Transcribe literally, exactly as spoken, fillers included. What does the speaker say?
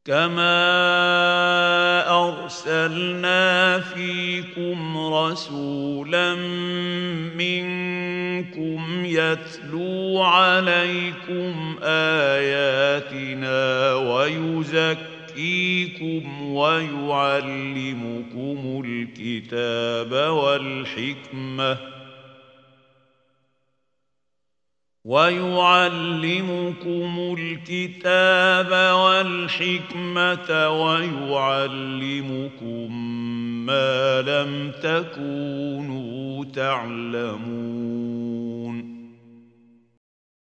كما أرسلنا فيكم رسولا منكم يتلو عليكم آياتنا ويزكيكم ويعلمكم الكتاب والحكمة ويعلمكم الكتاب والحكمة ويعلمكم ما لم تكونوا تعلمون